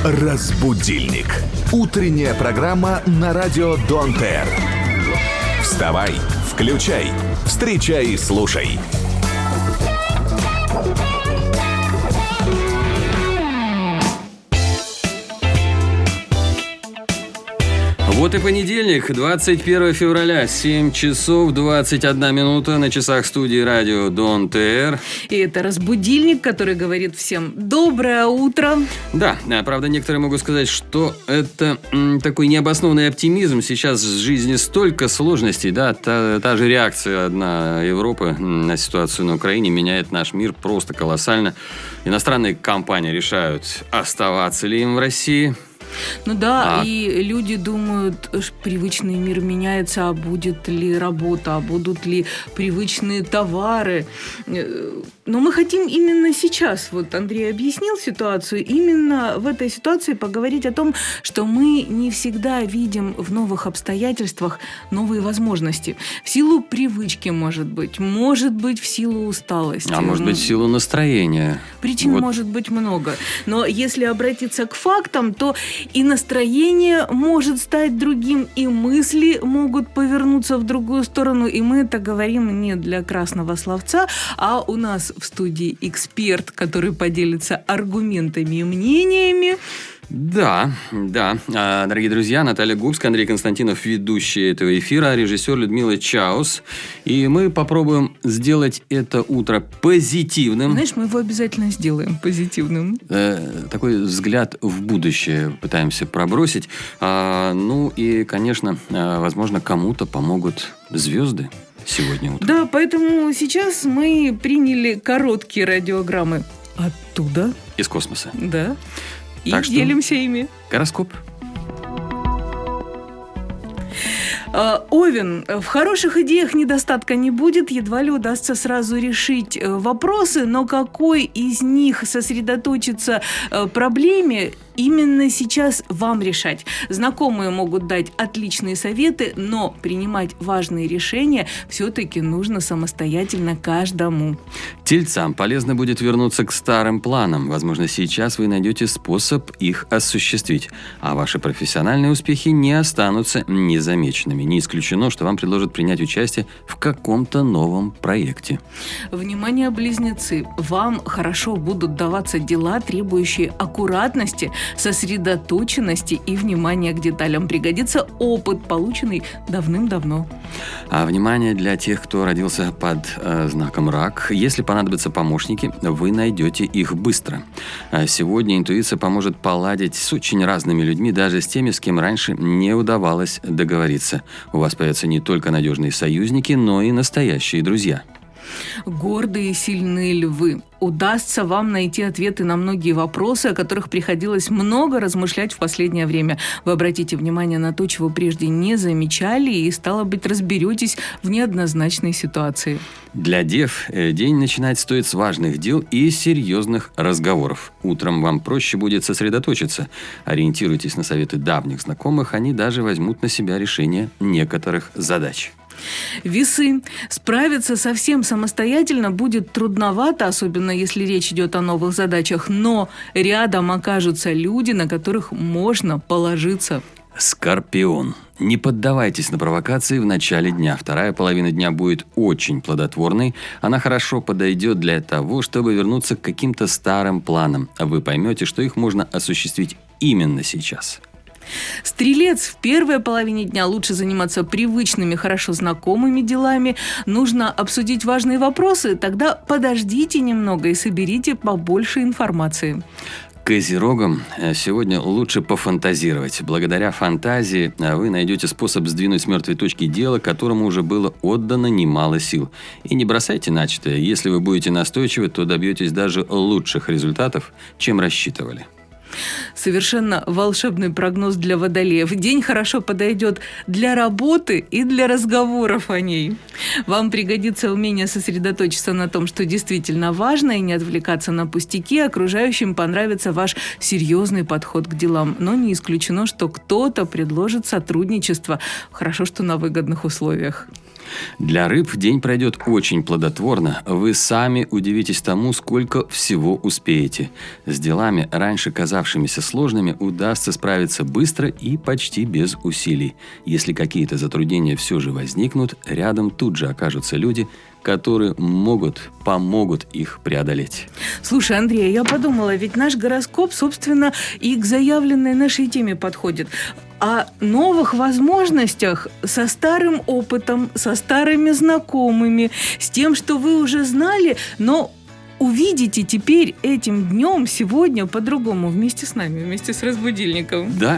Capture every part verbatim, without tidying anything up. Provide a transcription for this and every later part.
Разбудильник. Утренняя программа на радио Дон-Тер. Вставай, включай, встречай и слушай. Вот и понедельник, двадцать первого февраля, семь часов двадцать одна минута на часах студии радио Дон-Тер. И это разбудильник, который говорит всем «Доброе утро». Да, правда, некоторые могут сказать, что это м, такой необоснованный оптимизм. Сейчас в жизни столько сложностей, да, та, та же реакция одна Европы на ситуацию на Украине меняет наш мир просто колоссально. Иностранные компании решают, оставаться ли им в России. Ну да, а. и люди думают, привычный мир меняется, а будет ли работа, а будут ли привычные товары. Но мы хотим именно сейчас, вот Андрей объяснил ситуацию, именно в этой ситуации поговорить о том, что мы не всегда видим в новых обстоятельствах новые возможности. В силу привычки, может быть, может быть, в силу усталости. А может быть, в силу настроения. Причин вот. может быть много. Но если обратиться к фактам, то и настроение может стать другим, и мысли могут повернуться в другую сторону. И мы это говорим не для красного словца, а у нас в студии эксперт, который поделится аргументами и мнениями. Да, да. Дорогие друзья, Наталья Губская, Андрей Константинов, ведущий этого эфира, режиссер Людмила Чаус. И мы попробуем сделать это утро позитивным. Знаешь, мы его обязательно сделаем позитивным. Э, такой взгляд в будущее пытаемся пробросить. А, ну и, конечно, возможно, кому-то помогут звезды сегодня утром. Да, поэтому сейчас мы приняли короткие радиограммы оттуда. Из космоса. Да. И так что делимся ими. Гороскоп. Овен. В хороших идеях недостатка не будет, едва ли удастся сразу решить вопросы, но какой из них сосредоточиться проблеме, именно сейчас вам решать. Знакомые могут дать отличные советы, но принимать важные решения все-таки нужно самостоятельно каждому. Тельцам полезно будет вернуться к старым планам. Возможно, сейчас вы найдете способ их осуществить, а ваши профессиональные успехи не останутся незамеченными. Не исключено, что вам предложат принять участие в каком-то новом проекте. Внимание, близнецы! Вам хорошо будут даваться дела, требующие аккуратности, сосредоточенности и внимания к деталям. Пригодится опыт, полученный давным-давно. А внимание для тех, кто родился под э, знаком Рак. Если понадобятся помощники, вы найдете их быстро. А сегодня интуиция поможет поладить с очень разными людьми, даже с теми, с кем раньше не удавалось договориться. У вас появятся не только надежные союзники, но и настоящие друзья. Гордые и сильные львы. Удастся вам найти ответы на многие вопросы, о которых приходилось много размышлять в последнее время. Вы обратите внимание на то, чего прежде не замечали, и, стало быть, разберетесь в неоднозначной ситуации. Для дев день начинать стоит с важных дел и серьезных разговоров. Утром вам проще будет сосредоточиться. Ориентируйтесь на советы давних знакомых, они даже возьмут на себя решение некоторых задач. Весы. Справиться совсем самостоятельно будет трудновато, особенно если речь идет о новых задачах, но рядом окажутся люди, на которых можно положиться. Скорпион. Не поддавайтесь на провокации в начале дня. Вторая половина дня будет очень плодотворной. Она хорошо подойдет для того, чтобы вернуться к каким-то старым планам. Вы поймете, что их можно осуществить именно сейчас. Стрелец. В первой половине дня лучше заниматься привычными, хорошо знакомыми делами. Нужно обсудить важные вопросы, тогда подождите немного и соберите побольше информации. Козерогам сегодня лучше пофантазировать. Благодаря фантазии вы найдете способ сдвинуть с мертвой точки дело, которому уже было отдано немало сил. И не бросайте начатое. Если вы будете настойчивы, то добьетесь даже лучших результатов, чем рассчитывали. Совершенно волшебный прогноз для водолеев. День хорошо подойдет для работы и для разговоров о ней. Вам пригодится умение сосредоточиться на том, что действительно важно, и не отвлекаться на пустяки. Окружающим понравится ваш серьезный подход к делам. Но не исключено, что кто-то предложит сотрудничество. Хорошо, что на выгодных условиях. Для рыб день пройдет очень плодотворно. Вы сами удивитесь тому, сколько всего успеете. С делами, раньше казавшимися сложными, удастся справиться быстро и почти без усилий. Если какие-то затруднения все же возникнут, рядом тут же окажутся люди, которые могут, помогут их преодолеть. Слушай, Андрей, я подумала, ведь наш гороскоп, собственно, и к заявленной нашей теме подходит. О новых возможностях со старым опытом, со старыми знакомыми, с тем, что вы уже знали, но увидите теперь этим днем, сегодня по-другому, вместе с нами, вместе с разбудильником. Да.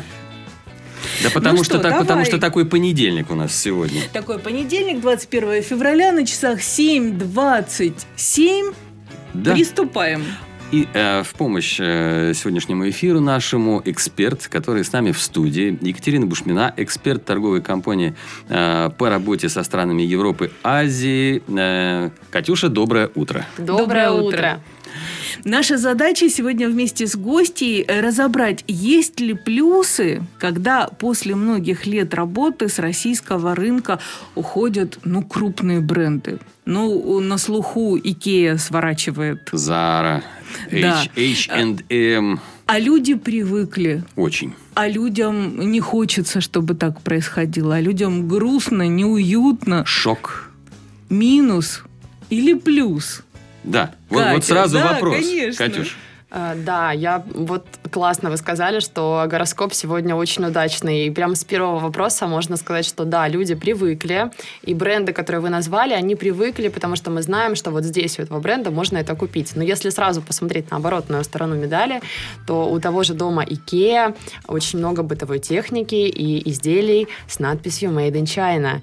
Да потому, ну что, что, так, потому что такой такой понедельник у нас сегодня. Такой понедельник, двадцать первого февраля, на часах семь двадцать семь. Да. Приступаем. И э, в помощь э, сегодняшнему эфиру нашему эксперт, который с нами в студии, Екатерина Бушмина, эксперт торговой компании э, по работе со странами Европы, Азии. Э, Катюша, доброе утро. Доброе, Доброе утро. утро. Наша задача сегодня вместе с гостьей разобрать, есть ли плюсы, когда после многих лет работы с российского рынка уходят, ну, крупные бренды. Ну, на слуху Икеа сворачивает. Zara, Да. H and M. А люди привыкли. Очень. А людям не хочется, чтобы так происходило. А людям грустно, неуютно. Шок. Минус или плюс? Да. Вот, Катя, вот сразу да, вопрос, конечно. Катюш. Э, Да, я вот классно вы сказали, что гороскоп сегодня очень удачный. И прямо с первого вопроса можно сказать, что да, люди привыкли. И бренды, которые вы назвали, они привыкли, потому что мы знаем, что вот здесь у этого бренда можно это купить. Но если сразу посмотреть на оборотную сторону медали, то у того же дома Икеа очень много бытовой техники и изделий с надписью Made in China.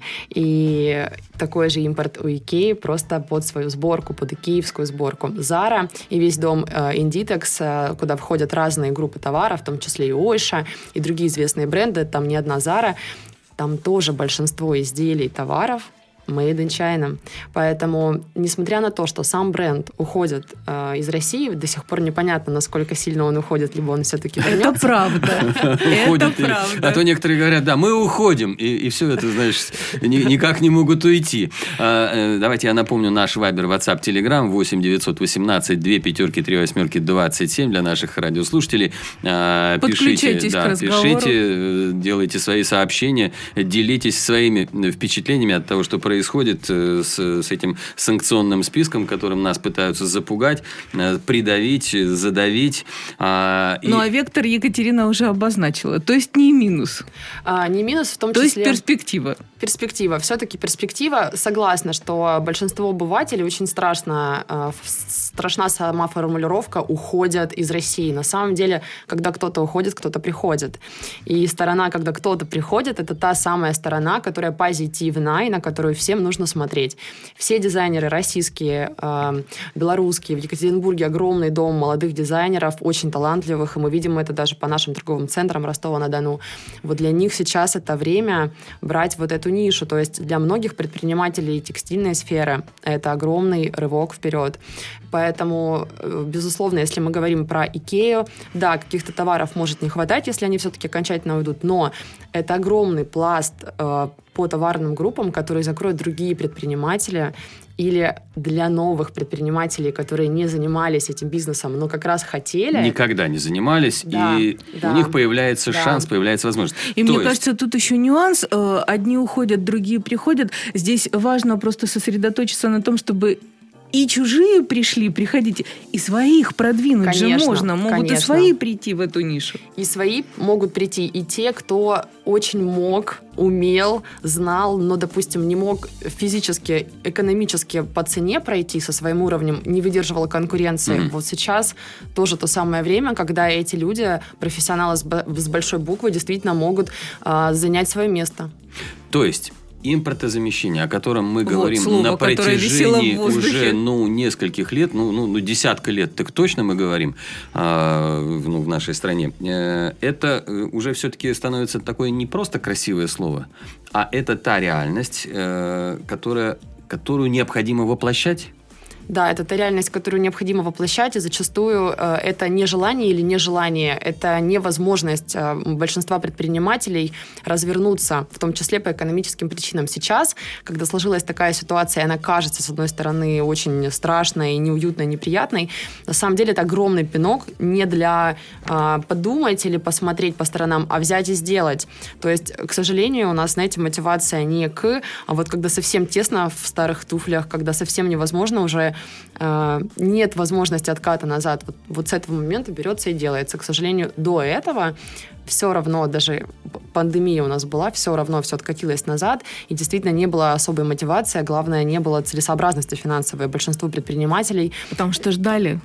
И такой же импорт у Икеи просто под свою сборку, под икеевскую сборку. Zara и весь дом э, Inditex, э, куда входят разные группы товаров, в том числе и Ойша, и другие известные бренды, там не одна Zara, там тоже большинство изделий, товаров Made in China. Поэтому, несмотря на то, что сам бренд уходит э, из России, до сих пор непонятно, насколько сильно он уходит, либо он все-таки вернется. Это правда. Это Уходят, и- правда. А то некоторые говорят, да, мы уходим, и, и все это, знаешь, ни- никак не могут уйти. А, э, давайте я напомню наш Вайбер, WhatsApp, Telegram восемь девятьсот восемнадцать две пятерки три восьмерки двадцать семь для наших радиослушателей. А, Подключайтесь пишите, к да, разговору. пишите, э, делайте свои сообщения, делитесь своими впечатлениями от того, что происходит э, с, с этим санкционным списком, которым нас пытаются запугать, э, придавить, задавить. А, и- Ну, а вектор Екатерина уже обозначила. То есть не минус. А, не минус в том То есть числе... перспектива. Перспектива. Все-таки перспектива. Согласна, что большинство обывателей очень страшно, э, в- страшна сама формулировка «уходят из России». На самом деле, когда кто-то уходит, кто-то приходит. И сторона, когда кто-то приходит, это та самая сторона, которая позитивна и на которую всем нужно смотреть. Все дизайнеры российские, э, белорусские, в Екатеринбурге огромный дом молодых дизайнеров, очень талантливых, и мы видим это даже по нашим торговым центрам Ростова-на-Дону. Вот для них сейчас это время брать вот эту нишу. То есть для многих предпринимателей текстильной сферы это огромный рывок вперед. Поэтому, э, безусловно, если мы говорим про Икею, да, каких-то товаров может не хватать, если они все-таки окончательно уйдут, но это огромный пласт э, по товарным группам, которые закроют другие предприниматели, или для новых предпринимателей, которые не занимались этим бизнесом, но как раз хотели. никогда не занимались, Да, и да. у них появляется Да. шанс, появляется возможность. И То мне есть- кажется, тут еще нюанс. Э, Одни уходят, другие приходят. Здесь важно просто сосредоточиться на том, чтобы и чужие пришли, приходите, и своих продвинуть же Конечно, можно. Могут и конечно. свои прийти в эту нишу. И свои могут прийти и те, кто очень мог, умел, знал, но, допустим, не мог физически, экономически по цене пройти со своим уровнем, не выдерживал конкуренции. Мгм. Вот сейчас тоже то самое время, когда эти люди, профессионалы с, б- с большой буквы, действительно могут а, занять свое место. То есть импортозамещение, о котором мы Вот говорим слово, на которое висело в протяжении воздухе. уже ну, нескольких лет, ну, ну, ну, десятка лет, так точно мы говорим а, в, ну, в нашей стране, э, это э, уже все-таки становится такое не просто красивое слово, а это та реальность, э, которая, которую необходимо воплощать. Да, это та реальность, которую необходимо воплощать, и зачастую э, это не желание или нежелание, это невозможность э, большинства предпринимателей развернуться, в том числе по экономическим причинам. Сейчас, когда сложилась такая ситуация, и она кажется, с одной стороны, очень страшной, неуютной, неприятной, на самом деле это огромный пинок не для э, подумать или посмотреть по сторонам, а взять и сделать. То есть, к сожалению, у нас, знаете, мотивация не к, а вот когда совсем тесно в старых туфлях, когда совсем невозможно уже, э, нет возможности отката назад. Вот, вот с этого момента берется и делается. К сожалению, до этого все равно, даже пандемия у нас была, все равно все откатилось назад, и действительно не было особой мотивации, а главное, не было целесообразности финансовой большинству предпринимателей. Потому что ждали.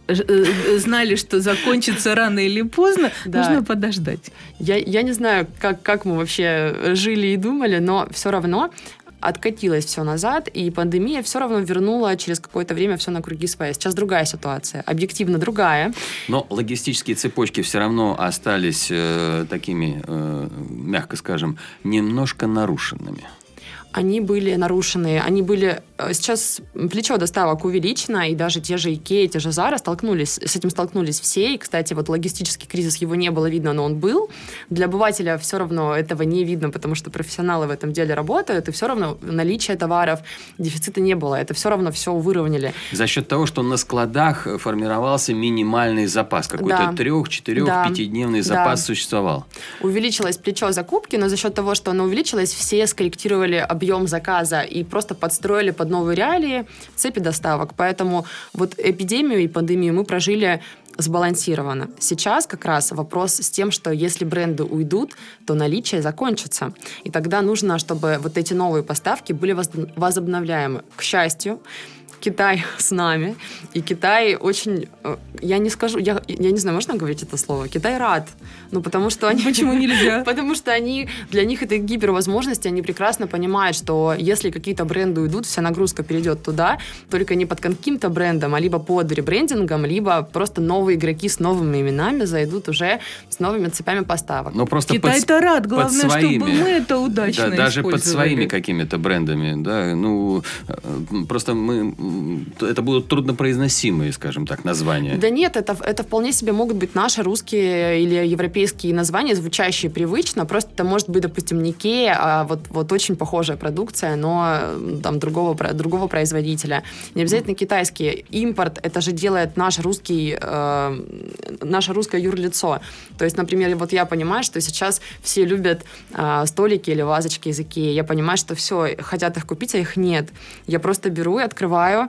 Знали, что закончится рано или поздно, да. Нужно подождать. Я, я не знаю, как, как мы вообще жили и думали, но все равно откатилось все назад, и пандемия все равно вернула через какое-то время все на круги своя. Сейчас другая ситуация, объективно другая. Но логистические цепочки все равно остались э, такими, э, мягко скажем, немножко нарушенными. Они были нарушены, они были... Сейчас плечо доставок увеличено, и даже те же Икеа, те же Zara столкнулись, с этим столкнулись все. И, кстати, вот логистический кризис, его не было видно, но он был. Для обывателя все равно этого не видно, потому что профессионалы в этом деле работают, и все равно наличие товаров, дефицита не было. Это все равно все выровняли. За счет того, что на складах формировался минимальный запас. Какой-то да. трех, четырех, да. пятидневный запас да. существовал. Увеличилось плечо закупки, но за счет того, что оно увеличилось, все скорректировали объем заказа и просто подстроили под новые реалии цепи доставок. Поэтому вот эпидемию и пандемию мы прожили сбалансированно. Сейчас как раз вопрос с тем, что если бренды уйдут, то наличие закончится. И тогда нужно, чтобы вот эти новые поставки были возобновляемы. К счастью, Китай с нами. И Китай очень... Я не скажу... Я, я не знаю, можно говорить это слово? Китай рад. Ну, потому что они... Почему нельзя? Потому что они... Для них это гипервозможности. Они прекрасно понимают, что если какие-то бренды уйдут, вся нагрузка перейдет туда, только не под каким-то брендом, а либо под ребрендингом, либо просто новые игроки с новыми именами зайдут уже с новыми цепями поставок. Но просто Китай-то под, рад. Главное, под своими, чтобы мы это удачно да, даже под использовали. своими какими-то брендами. Да, ну, просто мы... Это будут труднопроизносимые, скажем так, названия. Да нет, это, это вполне себе могут быть наши русские или европейские названия, звучащие привычно. Просто это может быть, допустим, не Икеа, а вот, вот очень похожая продукция, но там другого, другого производителя. Не обязательно китайский. Импорт, это же делает наш русский, э, наше русское юрлицо. То есть, например, вот я понимаю, что сейчас все любят э, столики или вазочки из Икеи. Я понимаю, что все, хотят их купить, а их нет. Я просто беру и открываю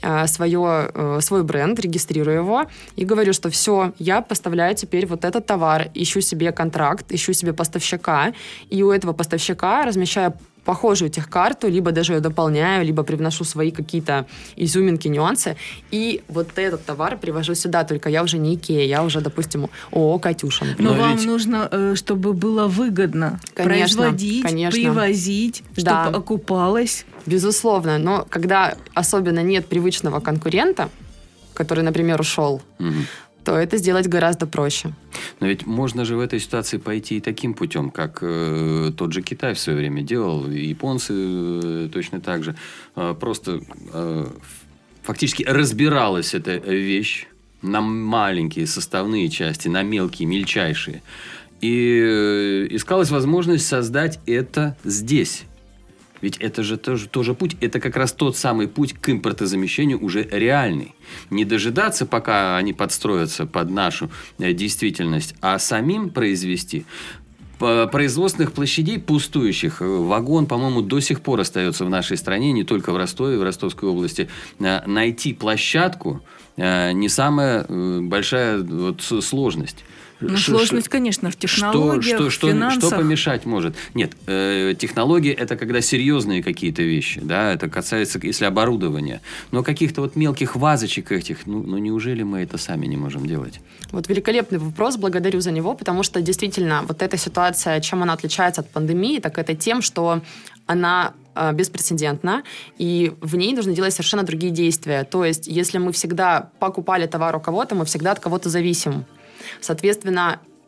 Свое, свой бренд, регистрирую его и говорю, что все, я поставляю теперь вот этот товар, ищу себе контракт, ищу себе поставщика, и у этого поставщика размещаю похожую техкарту, либо даже ее дополняю, либо привношу свои какие-то изюминки, нюансы, и вот этот товар привожу сюда, только я уже не Икеа, я уже, допустим, ООО «Катюша». Но, Но вам ведь... нужно, чтобы было выгодно конечно, производить, конечно. привозить, чтобы да. окупалось. Безусловно, но когда особенно нет привычного конкурента, который, например, ушел, угу. то это сделать гораздо проще. Но ведь можно же в этой ситуации пойти и таким путем, как э, тот же Китай в свое время делал, и японцы э, точно так же. Э, просто э, фактически разбиралась эта вещь на маленькие составные части, на мелкие, мельчайшие. И э, искалась возможность создать это здесь. Ведь это же тоже, тоже путь, это как раз тот самый путь к импортозамещению уже реальный. Не дожидаться, пока они подстроятся под нашу действительность, а самим произвести. Производственных площадей пустующих вагон, по-моему, до сих пор остается в нашей стране, не только в Ростове, в Ростовской области. Найти площадку не самая большая вот сложность. Ну, сложность, конечно, в технологиях, что, что, в финансах. Что, что помешать может? Нет, э, технологии – это когда серьезные какие-то вещи, да, это касается, если оборудования. Но каких-то вот мелких вазочек этих, ну, ну, неужели мы это сами не можем делать? Вот великолепный вопрос, благодарю за него, потому что действительно вот эта ситуация, чем она отличается от пандемии, так это тем, что она э, беспрецедентна, и в ней нужно делать совершенно другие действия. То есть, если мы всегда покупали товар у кого-то, мы всегда от кого-то зависим. Соответственно,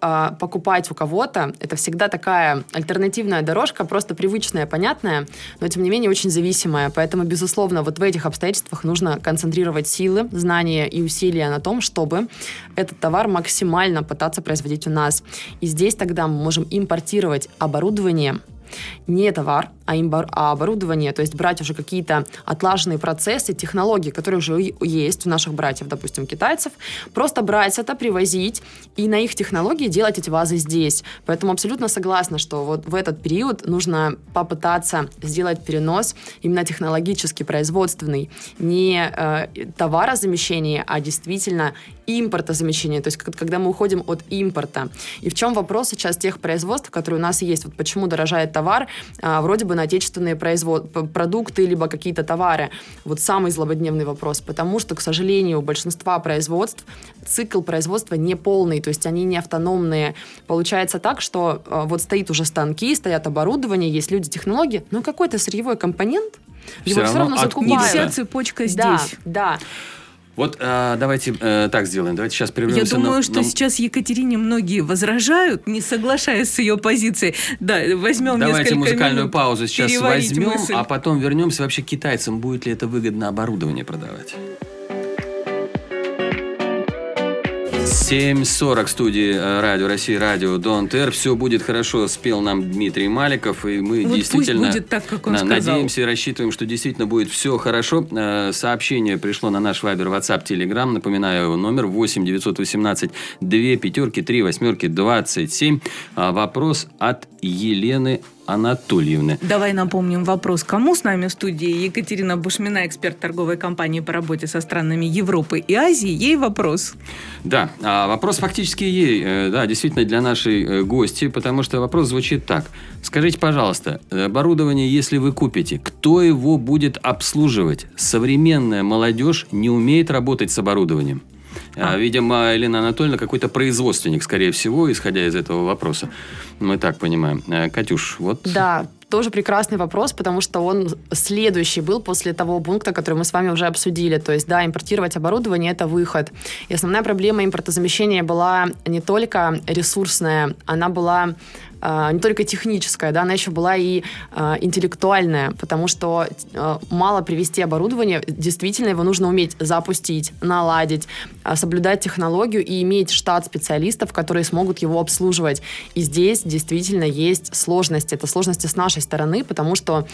э, покупать у кого-то, это всегда такая альтернативная дорожка, просто привычная, понятная, но, тем не менее, очень зависимая. Поэтому, безусловно, вот в этих обстоятельствах нужно концентрировать силы, знания и усилия на том, чтобы этот товар максимально пытаться производить у нас. И здесь тогда мы можем импортировать оборудование, не товар, а, имбор, а оборудование, то есть брать уже какие-то отлаженные процессы, технологии, которые уже есть у наших братьев, допустим, китайцев, просто брать это, привозить и на их технологии делать эти вазы здесь. Поэтому абсолютно согласна, что вот в этот период нужно попытаться сделать перенос именно технологически производственный, не э, товарозамещение, а действительно импортозамещение, то есть когда мы уходим от импорта. И в чем вопрос сейчас тех производств, которые у нас есть? Вот почему дорожает товар, а, вроде бы на отечественные производ... продукты, либо какие-то товары. Вот самый злободневный вопрос. Потому что, к сожалению, у большинства производств цикл производства не полный, то есть они не автономные. Получается так, что а, вот стоит уже станки, стоят оборудование, есть люди, технологии, но какой-то сырьевой компонент все его все равно закупают. Не вся цепочка здесь. Да, да. Вот э, давайте э, так сделаем. Давайте сейчас прервемся. Я думаю, на, что на... сейчас Екатерине многие возражают, не соглашаясь с ее позицией. Да, возьмем Давайте несколько музыкальную минут паузу сейчас возьмем, мысль. а потом вернемся. Вообще китайцам будет ли это выгодно оборудование продавать? семь сорок в студии Радио России, Радио Don't Air. Все будет хорошо, спел нам Дмитрий Маликов, и мы вот действительно пусть будет так, как он надеемся сказал. и рассчитываем, что действительно будет все хорошо. Сообщение пришло на наш Вайбер, WhatsApp, Telegram. Напоминаю, номер восемь девятьсот восемнадцать две пятерки три восьмерки двадцать семь. Вопрос от Елены Анатольевны. Давай напомним вопрос. Кому с нами в студии? Екатерина Бушмина, эксперт торговой компании по работе со странами Европы и Азии. Ей вопрос. Да, вопрос фактически ей, да, действительно для нашей гости, потому что вопрос звучит так. Скажите, пожалуйста, оборудование, если вы купите, кто его будет обслуживать? Современная молодежь не умеет работать с оборудованием. А. Видимо, Елена Анатольевна какой-то производственник, скорее всего, исходя из этого вопроса. Мы так понимаем. Катюш, вот... Да, тоже прекрасный вопрос, потому что он следующий был после того пункта, который мы с вами уже обсудили. То есть, да, импортировать оборудование – это выход. И основная проблема импортозамещения была не только ресурсная, она была не только техническая, да, она еще была и э, интеллектуальная, потому что э, мало привести оборудование, действительно его нужно уметь запустить, наладить, э, соблюдать технологию и иметь штат специалистов, которые смогут его обслуживать. И здесь действительно есть сложности. Это сложности с нашей стороны, потому что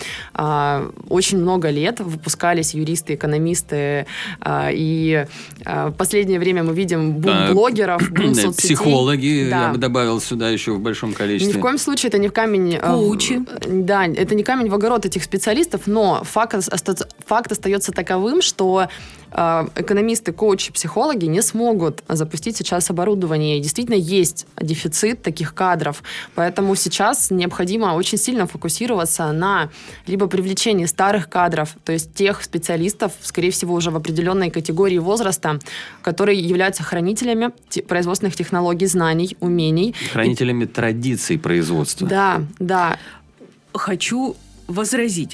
э, очень много лет выпускались юристы, экономисты, э, и э, в последнее время мы видим бум да, блогеров, бум соцсетей. Психологи, да. Я бы добавил сюда еще в большом количестве. Ни в коем случае это не в камень... Коучи. Да, это не камень в огород этих специалистов, но факт, факт остается таковым, что экономисты, коучи, психологи не смогут запустить сейчас оборудование. И действительно есть дефицит таких кадров. Поэтому сейчас необходимо очень сильно фокусироваться на либо привлечении старых кадров, то есть тех специалистов, скорее всего, уже в определенной категории возраста, которые являются хранителями производственных технологий, знаний, умений. Хранителями и... традиций производства. Да, да. Хочу возразить.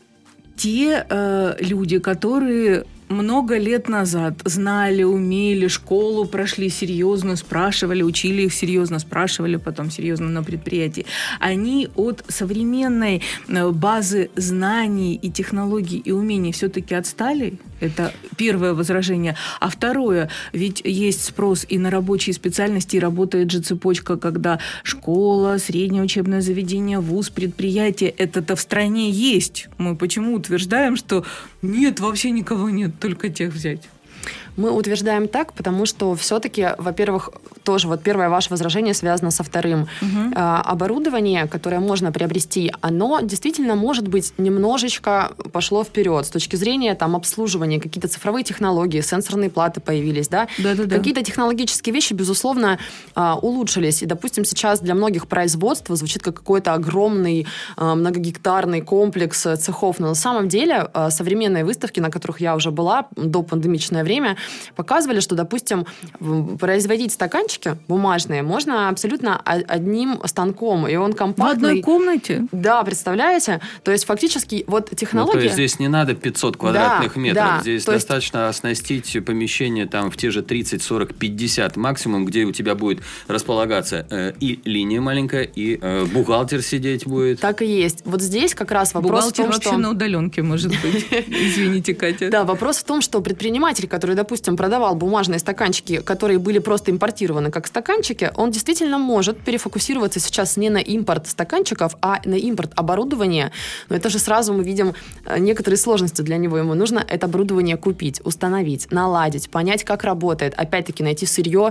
Те э, люди, которые много лет назад знали, умели, школу прошли серьезно, спрашивали, учили их серьезно, спрашивали потом серьезно на предприятии, они от современной базы знаний и технологий и умений все-таки отстали? Это первое возражение. А второе, ведь есть спрос и на рабочие специальности, и работает же цепочка, когда школа, среднее учебное заведение, вуз, предприятие, это-то в стране есть. Мы почему утверждаем, что нет, вообще никого нет, только тех взять? Мы утверждаем так, потому что все-таки, во-первых, тоже вот первое ваше возражение связано со вторым. Угу. А, оборудование, которое можно приобрести, оно действительно, может быть, немножечко пошло вперед с точки зрения там, обслуживания, какие-то цифровые технологии, сенсорные платы появились, да? Да-да-да. Какие-то технологические вещи, безусловно, а, улучшились. И, допустим, сейчас для многих производств звучит как какой-то огромный а, многогектарный комплекс цехов. Но на самом деле а, современные выставки, на которых я уже была до пандемичное время, показывали, что, допустим, производить стаканчики бумажные можно абсолютно одним станком, и он компактный. В одной комнате? Да, представляете? То есть фактически вот технология... Ну, то есть здесь не надо пятьсот квадратных да, метров, да. здесь то достаточно есть... оснастить помещение там в те же тридцать, сорок, пятьдесят максимум, где у тебя будет располагаться э, и линия маленькая, и э, бухгалтер сидеть будет. Так и есть. Вот здесь как раз вопрос бухгалтер в том, вообще что... на удаленке, может быть. Извините, Катя. Да, вопрос в том, что предприниматель, который, допустим, продавал бумажные стаканчики, которые были просто импортированы как стаканчики, он действительно может перефокусироваться сейчас не на импорт стаканчиков, а на импорт оборудования. Но это же сразу мы видим некоторые сложности для него. Ему нужно это оборудование купить, установить, наладить, понять, как работает. Опять-таки найти сырье,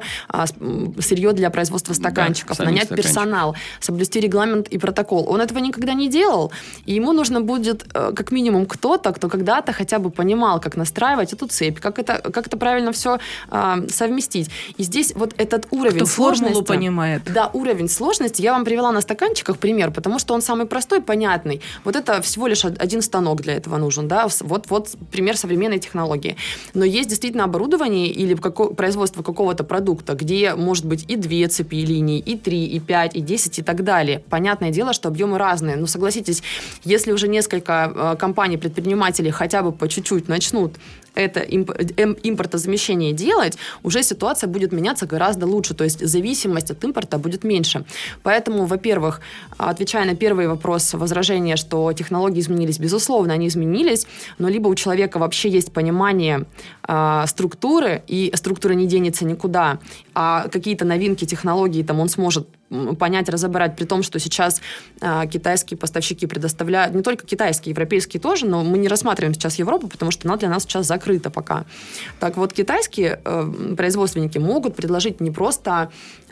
сырье для производства стаканчиков, да, нанять стаканчик. персонал, соблюсти регламент и протокол. Он этого никогда не делал, и ему нужно будет как минимум кто-то, кто когда-то хотя бы понимал, как настраивать эту цепь, как это, как это правильно все а, совместить. И здесь вот этот уровень кто сложности... формулу понимает. Да, уровень сложности. Я вам привела на стаканчиках пример, потому что он самый простой, понятный. Вот это всего лишь один станок для этого нужен. Да? Вот, вот пример современной технологии. Но есть действительно оборудование или како- производство какого-то продукта, где может быть и две цепи линий, и три, и пять, и десять, и так далее. Понятное дело, что объемы разные. Но согласитесь, если уже несколько э, компаний, предпринимателей хотя бы по чуть-чуть начнут это импортозамещение делать, уже ситуация будет меняться гораздо лучше. То есть зависимость от импорта будет меньше. Поэтому, во-первых, отвечая на первый вопрос, возражение, что технологии изменились, безусловно, они изменились, но либо у человека вообще есть понимание э, структуры, и структура не денется никуда, а какие-то новинки технологий там он сможет понять, разобрать, при том, что сейчас э, китайские поставщики предоставляют, не только китайские, европейские тоже, но мы не рассматриваем сейчас Европу, потому что она для нас сейчас закрыта пока. Так вот, китайские э, производственники могут предложить не просто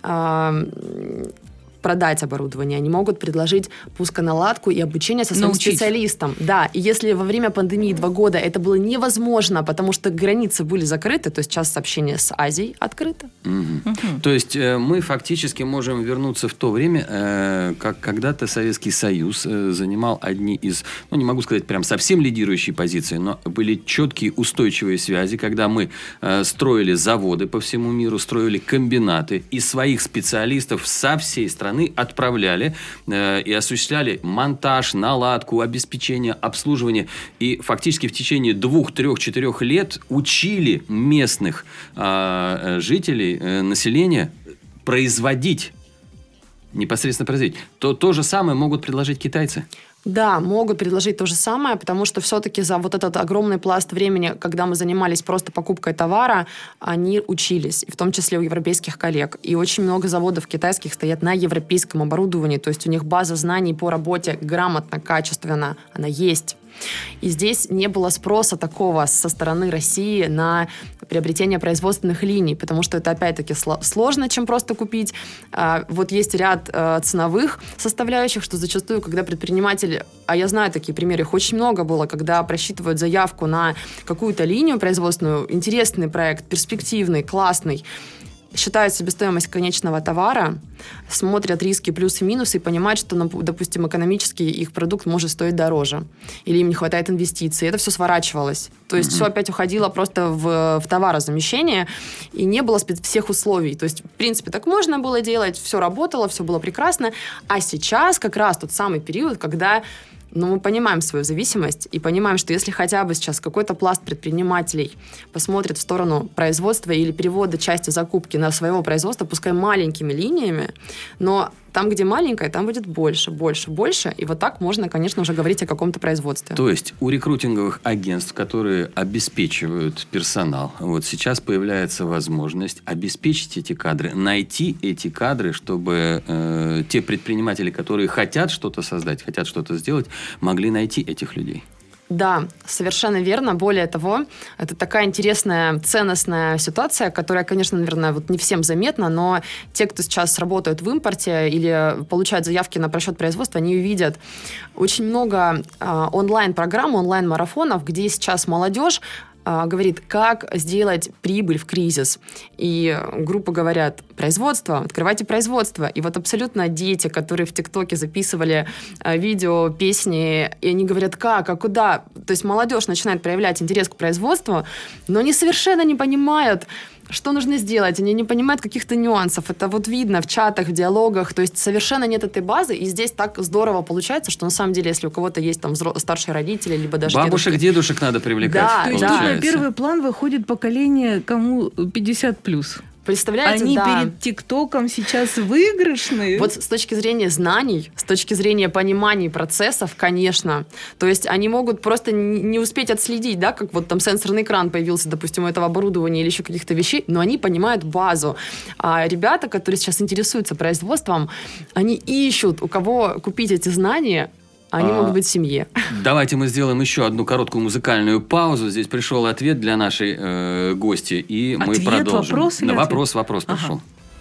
э, продать оборудование, они могут предложить пусконаладку и обучение со своим Научить. специалистом. Да, и если во время пандемии два года это было невозможно, потому что границы были закрыты, то сейчас сообщение с Азией открыто. Угу. Угу. То есть э, мы фактически можем вернуться в то время, э, как когда-то Советский Союз э, занимал одни из, ну не могу сказать прям совсем лидирующие позиции, но были четкие устойчивые связи, когда мы э, строили заводы по всему миру, строили комбинаты, и своих специалистов со всей страны отправляли э, и осуществляли монтаж, наладку, обеспечение, обслуживание. И фактически в течение двух, трех, четырех лет учили местных э, жителей, э, населения производить, непосредственно производить. То, то же самое могут предложить китайцы. Да, могут предложить то же самое, потому что все-таки за вот этот огромный пласт времени, когда мы занимались просто покупкой товара, они учились, в том числе у европейских коллег. И очень много заводов китайских стоят на европейском оборудовании, то есть у них база знаний по работе грамотно, качественно, она есть. И здесь не было спроса такого со стороны России на приобретение производственных линий, потому что это, опять-таки, сложно, чем просто купить. Вот есть ряд ценовых составляющих, что зачастую, когда предприниматель, а я знаю такие примеры, их очень много было, когда просчитывают заявку на какую-то линию производственную, интересный проект, перспективный, классный, считают себестоимость конечного товара, смотрят риски, плюсы и минусы и понимают, что, допустим, экономически их продукт может стоить дороже. Или им не хватает инвестиций. Это все сворачивалось. То есть mm-hmm. все опять уходило просто в, в товарозамещение, и не было всех условий. То есть, в принципе, так можно было делать, все работало, все было прекрасно. А сейчас как раз тот самый период, когда но мы понимаем свою зависимость и понимаем, что если хотя бы сейчас какой-то пласт предпринимателей посмотрит в сторону производства или перевода части закупки на своего производства, пускай маленькими линиями, но там, где маленькое, там будет больше, больше, больше. И вот так можно, конечно, уже говорить о каком-то производстве. То есть у рекрутинговых агентств, которые обеспечивают персонал, вот сейчас появляется возможность обеспечить эти кадры, найти эти кадры, чтобы э, те предприниматели, которые хотят что-то создать, хотят что-то сделать, могли найти этих людей. Да, совершенно верно. Более того, это такая интересная, ценностная ситуация, которая, конечно, наверное, вот не всем заметна, но те, кто сейчас работают в импорте или получают заявки на просчет производства, они увидят очень много э, онлайн-программ, онлайн-марафонов, где сейчас молодежь говорит, как сделать прибыль в кризис. И группы говорят, производство, открывайте производство. И вот абсолютно дети, которые в ТикТоке записывали видео, песни, и они говорят, как, а куда? То есть молодежь начинает проявлять интерес к производству, но они совершенно не понимают, что нужно сделать. Они не понимают каких-то нюансов. Это вот видно в чатах, в диалогах. То есть совершенно нет этой базы. И здесь так здорово получается, что на самом деле, если у кого-то есть там взро- старшие родители, либо даже бабушек, дедушки, дедушек надо привлекать. Да, То есть да. тут на первый план выходит поколение, кому пятьдесят плюс. Представляете, Они да. перед ТикТоком сейчас выигрышные. Вот с точки зрения знаний, с точки зрения понимания процессов, конечно. То есть они могут просто не успеть отследить, да, как вот там сенсорный экран появился, допустим, у этого оборудования или еще каких-то вещей, но они понимают базу. А ребята, которые сейчас интересуются производством, они ищут, у кого купить эти знания. Они А, могут быть в семье. Давайте мы сделаем еще одну короткую музыкальную паузу. Здесь пришел ответ для нашей э, гости, и мы Ответ, продолжим. вопрос или Да, ответ? вопрос, вопрос Ага. пришел.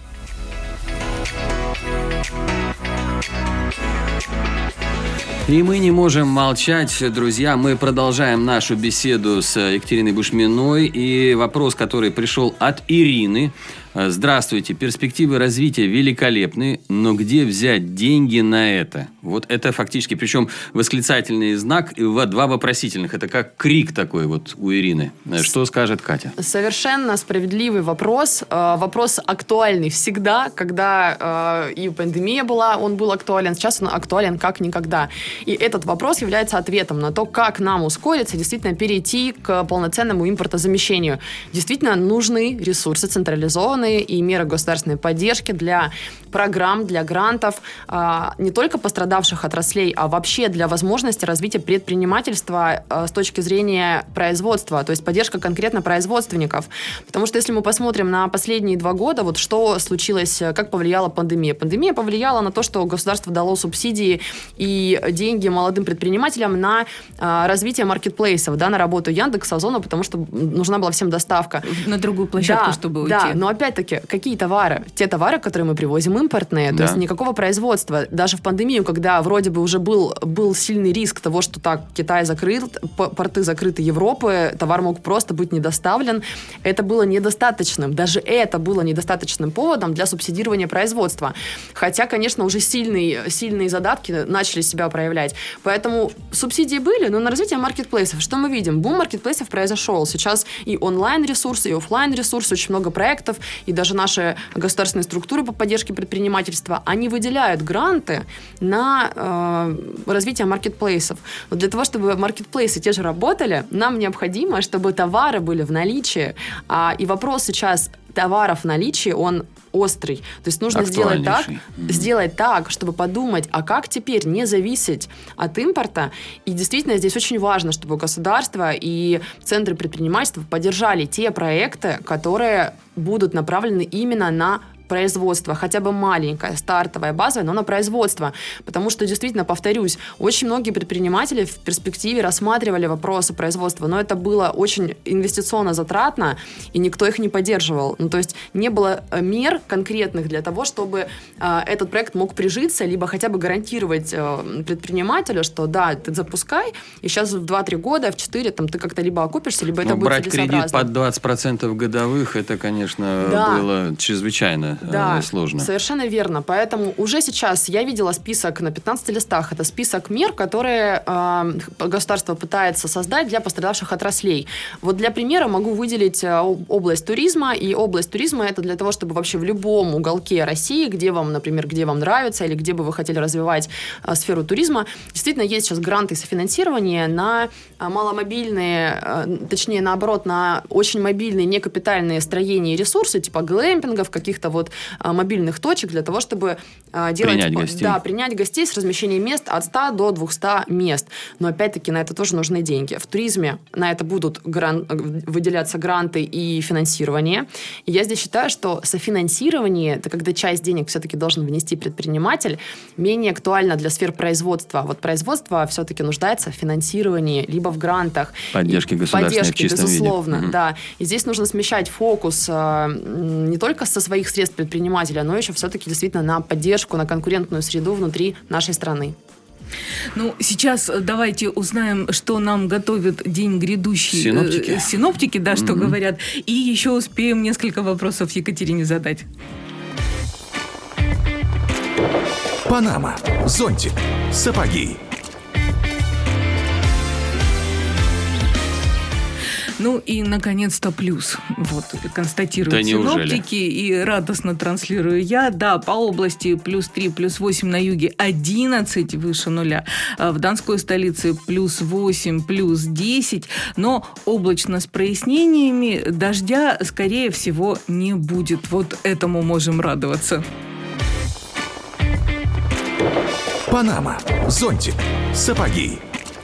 И мы не можем молчать, друзья. Мы продолжаем нашу беседу с Екатериной Бушминой. И вопрос, который пришел от Ирины. Здравствуйте. Перспективы развития великолепны, но где взять деньги на это? Вот это фактически, причем восклицательный знак и два вопросительных. Это как крик такой вот у Ирины. Что скажет Катя? Совершенно справедливый вопрос. Э, Вопрос актуальный всегда, когда э, и пандемия была, он был актуален. Сейчас он актуален как никогда. И этот вопрос является ответом на то, как нам ускориться, действительно перейти к полноценному импортозамещению. Действительно нужны ресурсы централизованные и меры государственной поддержки для программ, для грантов, э, не только пострадавших отраслей, а вообще для возможности развития предпринимательства э, с точки зрения производства, то есть поддержка конкретно производственников. Потому что если мы посмотрим на последние два года, вот что случилось, как повлияла пандемия. Пандемия повлияла на то, что государство дало субсидии и деньги молодым предпринимателям на э, развитие маркетплейсов, да, на работу Яндекса, Озона, потому что нужна была всем доставка. На другую площадку, Да, чтобы уйти. да, но опять-таки, какие товары? Те товары, которые мы привозим, импортные, то Да. есть никакого производства. Даже в пандемию, когда вроде бы уже был, был сильный риск того, что так, Китай закрыт, п- порты закрыты Европы, товар мог просто быть недоставлен, это было недостаточным. Даже это было недостаточным поводом для субсидирования производства. Хотя, конечно, уже сильные, сильные задатки начали себя проявлять. Поэтому субсидии были, но на развитие маркетплейсов, что мы видим? Бум маркетплейсов произошел. Сейчас и онлайн-ресурсы, и офлайн-ресурсы, очень много проектов, и даже наши государственные структуры по поддержке предпринимательства, они выделяют гранты на э, развитие маркетплейсов. Но для того, чтобы маркетплейсы те же работали, нам необходимо, чтобы товары были в наличии. А, и вопрос сейчас товаров в наличии, он острый. То есть нужно сделать так, Актуальнейший. сделать так, чтобы подумать, а как теперь не зависеть от импорта. И действительно здесь очень важно, чтобы государство и центры предпринимательства поддержали те проекты, которые будут направлены именно на производство, хотя бы маленькое, стартовое, базовое, но на производство. Потому что, действительно, повторюсь, очень многие предприниматели в перспективе рассматривали вопросы производства, но это было очень инвестиционно затратно, и никто их не поддерживал. Ну, то есть не было мер конкретных для того, чтобы э, этот проект мог прижиться, либо хотя бы гарантировать э, предпринимателю, что да, ты запускай, и сейчас в два-три года, в четыре там, ты как-то либо окупишься, либо это Но будет брать кредит целесообразно. под двадцать процентов годовых, это, конечно, Да. было чрезвычайно Да, э, сложно. совершенно верно. Поэтому уже сейчас я видела список на пятнадцати листах. Это список мер, которые э, государство пытается создать для пострадавших отраслей. Вот для примера могу выделить э, область туризма. И область туризма это для того, чтобы вообще в любом уголке России, где вам, например, где вам нравится или где бы вы хотели развивать э, сферу туризма, действительно есть сейчас гранты и софинансирование на э, маломобильные, э, точнее наоборот, на очень мобильные некапитальные строения и ресурсы, типа глэмпингов, каких-то вот а, мобильных точек для того, чтобы а, делать... Принять гостей. Да, принять гостей с размещением мест от ста до двухсот мест. Но опять-таки на это тоже нужны деньги. В туризме на это будут гран... выделяться гранты и финансирование. И я здесь считаю, что софинансирование, это когда часть денег все-таки должен внести предприниматель, менее актуально для сфер производства. Вот производство все-таки нуждается в финансировании, либо в грантах. Поддержки И государственной в поддержки, чистом виде. безусловно, Мгм. да. И здесь нужно смещать фокус а, не только со своих средств предпринимателя, но еще все-таки действительно на поддержку, на конкурентную среду внутри нашей страны. Ну, сейчас давайте узнаем, что нам готовит день грядущий. Синоптики. Э, синоптики, да, что Mm-hmm. говорят. И еще успеем несколько вопросов Екатерине задать. Панама, зонтик, сапоги. Ну и, наконец-то, плюс. Вот, констатируют Да синоптики и радостно транслирую я. Да, по области плюс три, плюс восемь на юге, одиннадцать выше нуля. В Донской столице плюс восемь, плюс десять. Но облачно с прояснениями, дождя, скорее всего, не будет. Вот этому можем радоваться. Панама, зонтик, сапоги.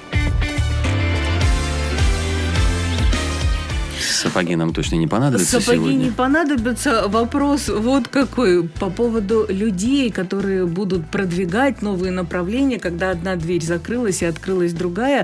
Сапоги нам точно не понадобятся Сапоги сегодня. не понадобятся. Вопрос вот какой. По поводу людей, которые будут продвигать новые направления, когда одна дверь закрылась и открылась другая.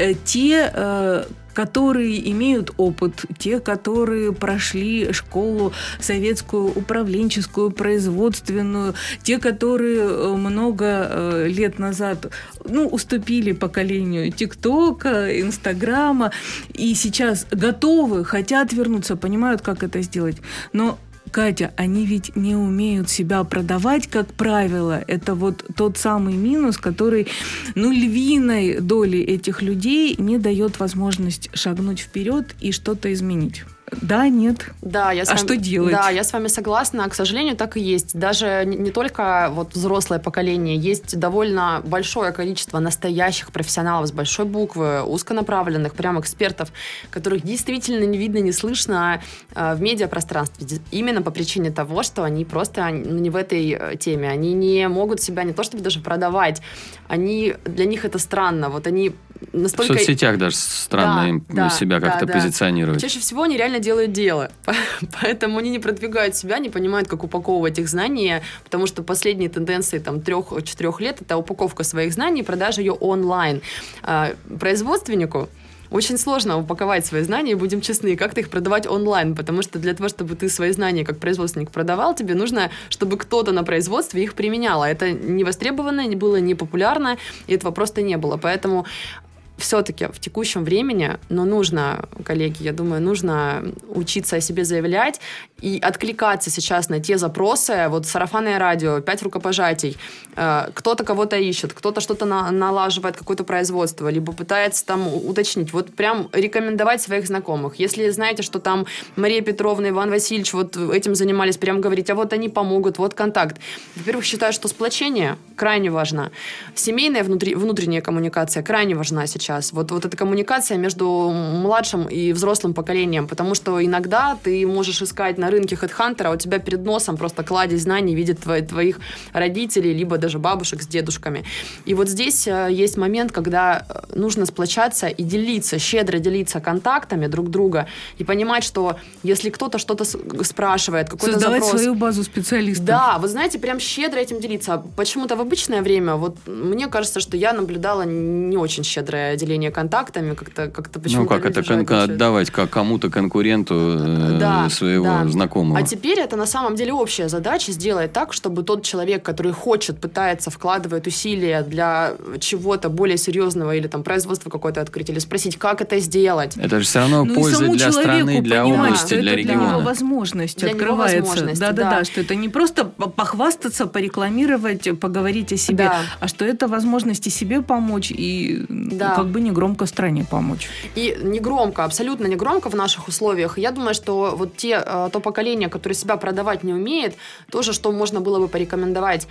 Те... Э, которые имеют опыт, те, которые прошли школу советскую, управленческую, производственную, те, которые много лет назад, ну, уступили поколению ТикТока, Инстаграма, и сейчас готовы, хотят вернуться, понимают, как это сделать. Но Катя, они ведь не умеют себя продавать, как правило. Это вот тот самый минус, который, ну, львиной доли этих людей не дает возможность шагнуть вперед и что-то изменить. Да, нет. Да, я с а вами, что делать? Да, я с вами согласна. К сожалению, так и есть. Даже не, не только вот взрослое поколение, есть довольно большое количество настоящих профессионалов с большой буквы, узконаправленных, прям экспертов, которых действительно не видно, не слышно э, в медиапространстве. Именно по причине того, что они просто не в этой теме. Они не могут себя не то чтобы даже продавать. Они, для них это странно. Вот они настолько... В соцсетях даже странно да, им да, себя как-то да, позиционировать. Да. Чаще всего они реально делают дело. Поэтому они не продвигают себя, не понимают, как упаковывать их знания, потому что последние тенденции там, трех-четырех лет — это упаковка своих знаний и продажа ее онлайн. А производственнику очень сложно упаковать свои знания, будем честны, как-то их продавать онлайн, потому что для того, чтобы ты свои знания как производственник продавал, тебе нужно, чтобы кто-то на производстве их применял. А это не востребовано, не было не популярно, и этого просто не было. Поэтому все-таки в текущем времени, но нужно, коллеги, я думаю, нужно учиться о себе заявлять и откликаться сейчас на те запросы. Вот сарафанное радио, пять рукопожатий. Кто-то кого-то ищет, кто-то что-то на- налаживает, какое-то производство, либо пытается там уточнить. Вот прям рекомендовать своих знакомых. Если знаете, что там Мария Петровна, Иван Васильевич вот этим занимались, прям говорить, а вот они помогут, вот контакт. Во-первых, считаю, что сплочение крайне важно. Семейная внутри, внутренняя коммуникация крайне важна сейчас. Вот, вот эта коммуникация между младшим и взрослым поколением, потому что иногда ты можешь искать на рынке хедхантера, а у тебя перед носом просто кладезь знаний видит твои, твоих родителей, либо даже бабушек с дедушками. И вот здесь есть момент, когда нужно сплочаться и делиться, щедро делиться контактами друг друга и понимать, что если кто-то что-то спрашивает, какой-то создавать запрос... свою базу специалистов. Да, вы знаете, прям щедро этим делиться. Почему-то в обычное время, вот мне кажется, что я наблюдала не очень щедрое деление контактами, как-то, как-то почему-то... Ну, как это кон- отдавать как кому-то конкуренту э, да, своего да. знакомого. А теперь это на самом деле общая задача сделать так, чтобы тот человек, который хочет, пытается, вкладывает усилия для чего-то более серьезного или там производства какое-то открыть, или спросить, как это сделать. Это же все равно Ну, и польза саму для страны, для понимать, области, что для это региона. для него возможность Для него открывается. возможность, Да-да-да, да. что это не просто похвастаться, порекламировать, поговорить о себе, Да. а что это возможность и себе помочь, и Да. как бы не громко стране помочь. И не громко, абсолютно не громко в наших условиях. Я думаю, что вот те, то поколение, которое себя продавать не умеет, тоже, что можно было бы порекомендовать,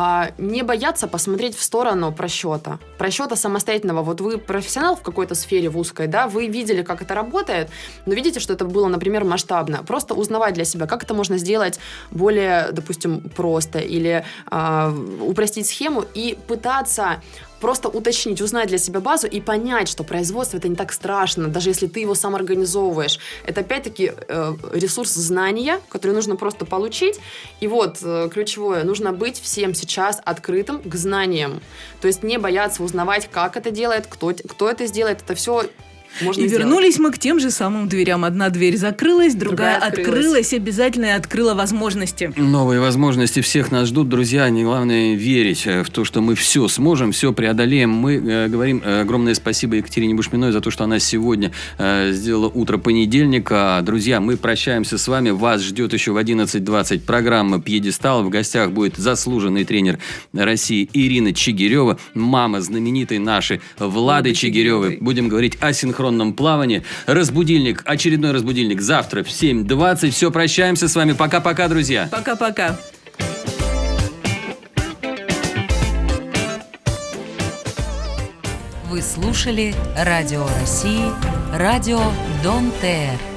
не бояться посмотреть в сторону просчета. Просчета самостоятельного. Вот вы профессионал в какой-то сфере, в узкой, да, вы видели, как это работает, но видите, что это было, например, масштабно. Просто узнавать для себя, как это можно сделать более, допустим, просто или э, упростить схему и пытаться просто уточнить, узнать для себя базу и понять, что производство — это не так страшно, даже если ты его сам организовываешь. Это, опять-таки, э, ресурс знания, который нужно просто получить. И вот э, ключевое, нужно быть всем сейчас открытым к знаниям. То есть не бояться узнавать, как это делает, кто, кто это сделает. Это все можно И сделать. вернулись мы к тем же самым дверям. Одна дверь закрылась, другая, Другая открылась. открылась, обязательно и открыла возможности. Новые возможности всех нас ждут, друзья. Не главное верить в то, что мы все сможем, все преодолеем. Мы э, говорим э, огромное спасибо Екатерине Бушминой за то, что она сегодня э, сделала утро понедельника. Друзья, мы прощаемся с вами. Вас ждет еще в одиннадцать двадцать программа «Пьедестал». В гостях будет заслуженный тренер России Ирина Чигирева, мама знаменитой нашей Влады Чигиревой. Будем говорить о синхронном плавании. Разбудильник, очередной разбудильник завтра в семь двадцать. Все, прощаемся с вами. Пока-пока, друзья. Пока-пока. Вы слушали Радио России, радио Дон ТР.